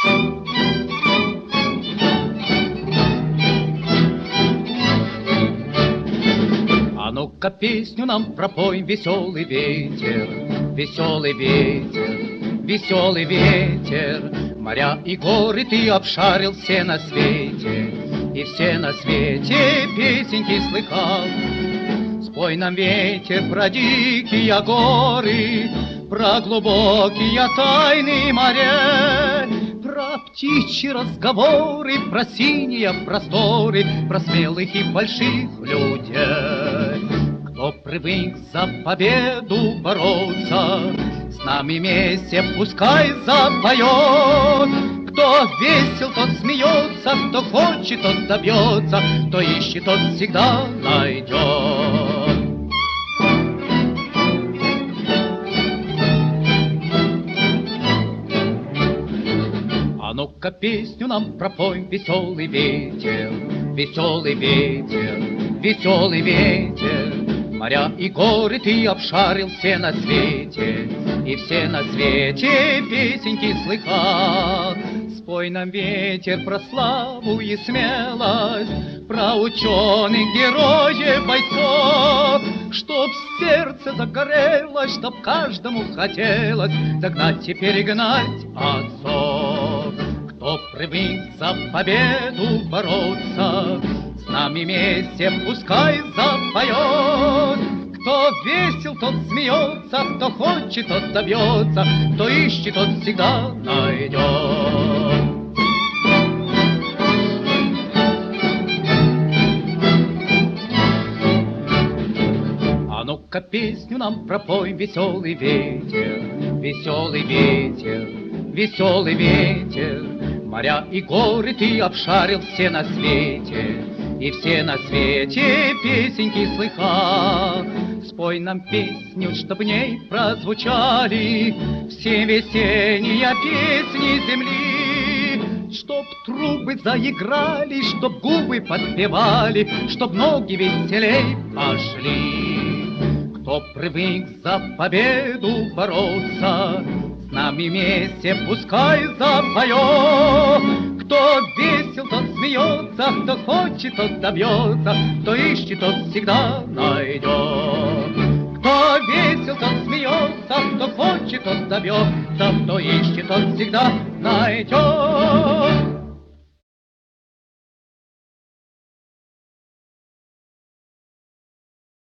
А ну-ка песню нам пропой, веселый ветер, веселый ветер, веселый ветер. Моря и горы ты обшарил все на свете, и все на свете песенки слыхал. Спой нам, ветер, про дикие горы, про глубокие тайны моря, про птичьи разговоры, про синие просторы, про смелых и больших людей. Кто привык за победу бороться, с нами вместе пускай запоет. Кто весел, тот смеется, кто хочет, тот добьется, кто ищет, тот всегда найдет. А ну-ка песню нам пропой, веселый ветер, веселый ветер, веселый ветер. Моря и горы ты обшарил все на свете, и все на свете песенки слыхал. Спой нам, ветер, про славу и смелость, про ученых, героев, бойцов, чтоб сердце загорелось, чтоб каждому хотелось догнать и перегнать отцов. Кто привык за победу бороться, с нами вместе пускай запоет. Кто весел, тот смеется, кто хочет, тот добьется, кто ищет, тот всегда найдет. А ну-ка песню нам пропой, веселый ветер, веселый ветер, веселый ветер. Моря и горы ты обшарил все на свете, и все на свете песенки слыхал. Спой нам песню, чтоб в ней прозвучали все весенние песни земли, чтоб трубы заиграли, чтоб губы подпевали, чтоб ноги веселей пошли. Кто привык за победу бороться, с нами вместе пускай запоет. Кто весел, тот смеется, кто хочет, тот добьется, кто ищет, тот всегда найдет. Кто весел, тот смеется, кто хочет, тот добьется, кто ищет, тот всегда найдет.